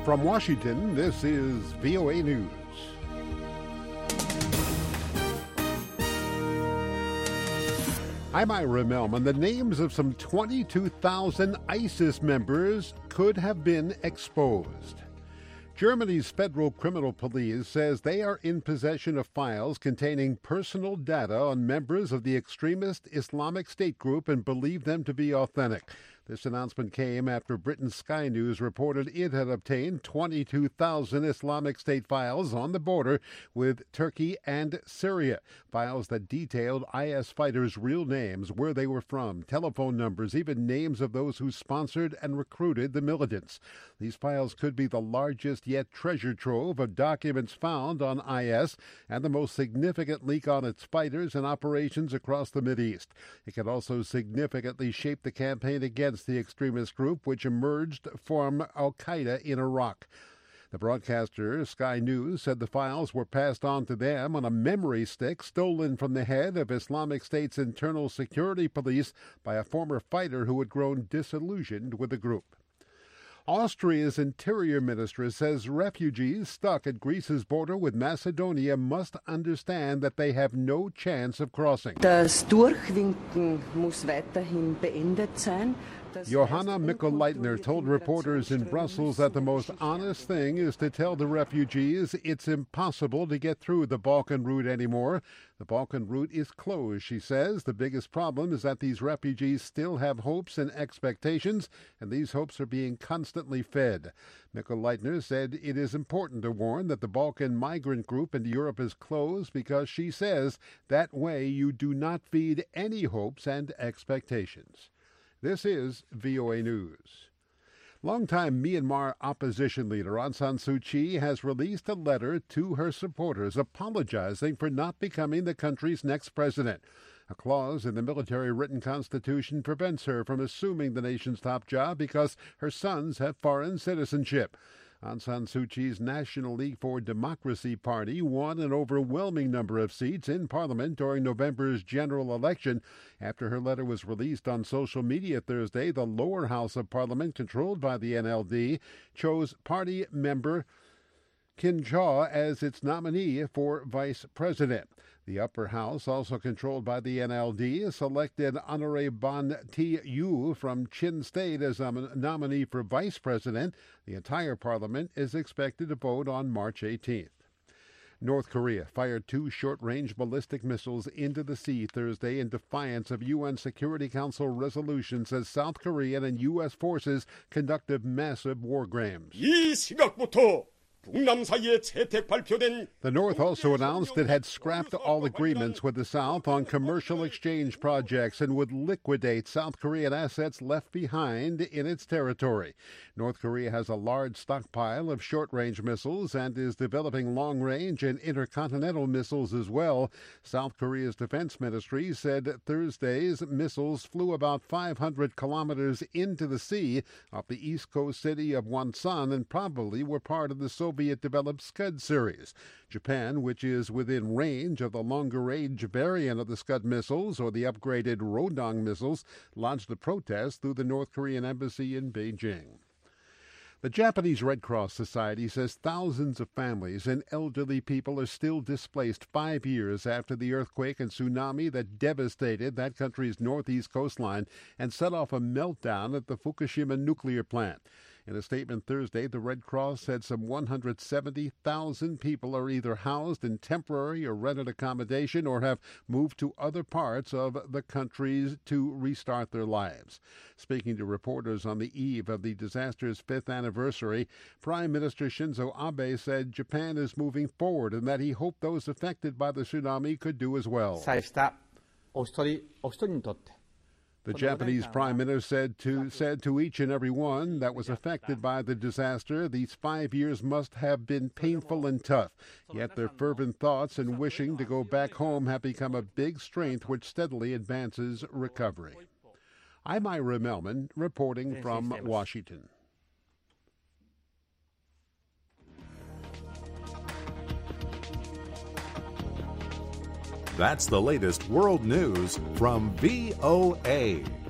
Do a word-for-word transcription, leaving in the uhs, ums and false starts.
From Washington, this is V O A News. I'm Ira Melman. The names of some twenty-two thousand ISIS members could have been exposed. Germany's Federal Criminal Police says they are in possession of files containing personal data on members of the extremist Islamic State group and believe them to be authentic. This announcement came after Britain's Sky News reported it had obtained twenty-two thousand Islamic State files on the border with Turkey and Syria. Files that detailed I S fighters' real names, where they were from, telephone numbers, even names of those who sponsored and recruited the militants. These files could be the largest yet treasure trove of documents found on I S and the most significant leak on its fighters and operations across the Mideast. It could also significantly shape the campaign against the extremist group, which emerged from al-Qaeda in Iraq. The broadcaster, Sky News, said the files were passed on to them on a memory stick stolen from the head of Islamic State's internal security police by a former fighter who had grown disillusioned with the group. Austria's interior minister says refugees stuck at Greece's border with Macedonia must understand that they have no chance of crossing. Das Durchwinken muss weiterhin beendet sein. Johanna Mikl-Leitner told reporters in Brussels that the most honest thing is to tell the refugees it's impossible to get through the Balkan route anymore. The Balkan route is closed, she says. The biggest problem is that these refugees still have hopes and expectations, and these hopes are being constantly fed. Mikl-Leitner said it is important to warn that the Balkan migrant group into Europe is closed because she says that way you do not feed any hopes and expectations. This is V O A News. Longtime Myanmar opposition leader Aung San Suu Kyi has released a letter to her supporters apologizing for not becoming the country's next president. A clause in the military written constitution prevents her from assuming the nation's top job because her sons have foreign citizenship. Aung San Suu Kyi's National League for Democracy party won an overwhelming number of seats in parliament during November's general election. After her letter was released on social media Thursday, the lower house of parliament, controlled by the N L D, chose party member Kin Chaw as its nominee for vice president. The upper house, also controlled by the N L D, selected Honoré Ban Thi Yu from Chin State as a nominee for vice president. The entire parliament is expected to vote on March eighteenth. North Korea fired two short-range ballistic missiles into the sea Thursday in defiance of U N Security Council resolutions as South Korean and U S forces conducted massive war games. 이 시각부터 The North also announced it had scrapped all agreements with the South on commercial exchange projects and would liquidate South Korean assets left behind in its territory. North Korea has a large stockpile of short-range missiles and is developing long-range and intercontinental missiles as well. South Korea's defense ministry said Thursday's missiles flew about five hundred kilometers into the sea off the east coast city of Wonsan and probably were part of the Soviet Soviet-developed Scud series. Japan, which is within range of the longer-range variant of the Scud missiles or the upgraded Rodong missiles, launched a protest through the North Korean embassy in Beijing. The Japanese Red Cross Society says thousands of families and elderly people are still displaced five years after the earthquake and tsunami that devastated that country's northeast coastline and set off a meltdown at the Fukushima nuclear plant. In a statement Thursday, the Red Cross said some one hundred seventy thousand people are either housed in temporary or rented accommodation or have moved to other parts of the country to restart their lives. Speaking to reporters on the eve of the disaster's fifth anniversary, Prime Minister Shinzo Abe said Japan is moving forward and that he hoped those affected by the tsunami could do as well. The Japanese Prime Minister said to, said to each and every one that was affected by the disaster, these five years must have been painful and tough. Yet their fervent thoughts and wishing to go back home have become a big strength which steadily advances recovery. I'm Ira Melman, reporting from Washington. That's the latest world news from V O A.